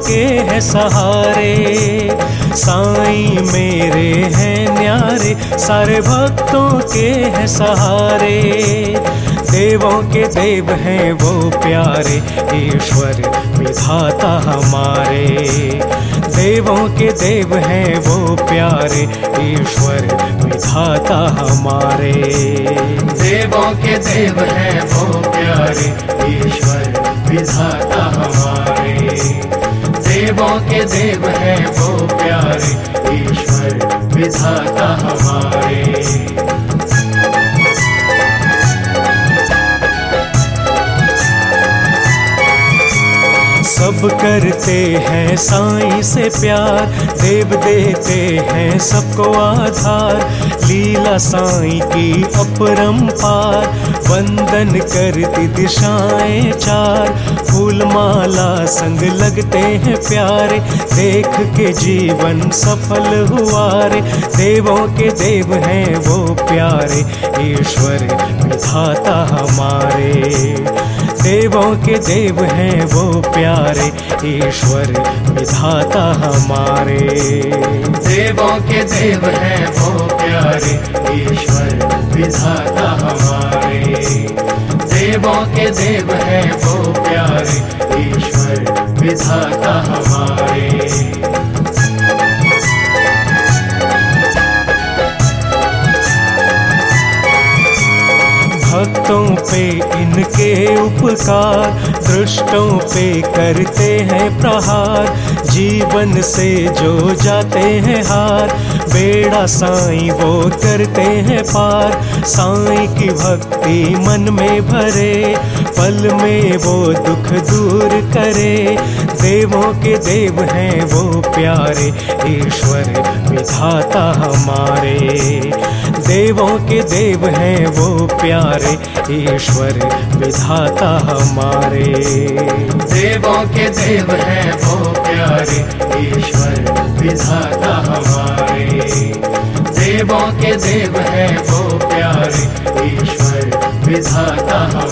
के हैं सहारे। साईं मेरे हैं न्यारे, सारे भक्तों के हैं सहारे। देवों के देव हैं वो प्यारे, ईश्वर विधाता हमारे। देवों के देव हैं वो प्यारे, ईश्वर विधाता हमारे। देवों के देव हैं वो प्यारे, ईश्वर विधाता हमारे। देवों के देव हैं वो प्यारे, ईश्वर विधाता हमारे। सब करते हैं साईं से प्यार, देव देते हैं सबको आधार। लीला साईं की अपरंपार, वंदन करती दिशाएं चार। फूल माला संग लगते हैं प्यारे, देख के जीवन सफल हुआ रे। देवों के देव हैं वो प्यारे, ईश्वर विधाता हमारे। देवों के देव हैं वो प्यारे, ईश्वर विधाता हमारे। देवों के देव हैं वो प्यारे, ईश्वर विधाता हमारे। देवों के देव हैं वो प्यारे, ईश्वर विधाता हमारे। भक्तों पे इनके उपकार, दृष्टों पे करते हैं प्रहार। जीवन से जो जाते हैं हार, बेड़ा साईं वो करते हैं पार। साईं की भक्ति मन में भरे, पल में वो दुख दूर करे। देवों के देव हैं वो प्यारे, ईश्वर विधाता हमारे। देवों के देव हैं वो प्यारे, ईश्वर विधाता हमारे। देवों के देव हैं वो प्यारे, ईश्वर विधाता हमारे। देवों के देव हैं वो प्यारे, ईश्वर विधाता हमारे।